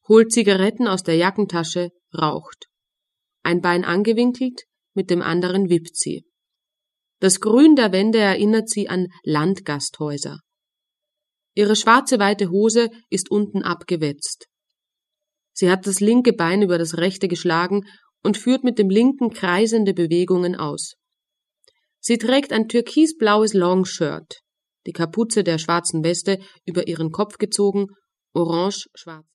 holt Zigaretten aus der Jackentasche, raucht. Ein Bein angewinkelt, mit dem anderen wippt sie. Das Grün der Wände erinnert sie an Landgasthäuser. Ihre schwarze weite Hose ist unten abgewetzt. Sie hat das linke Bein über das rechte geschlagen und führt mit dem linken kreisende Bewegungen aus. Sie trägt ein türkisblaues Longshirt, die Kapuze der schwarzen Weste über ihren Kopf gezogen, orange-schwarz.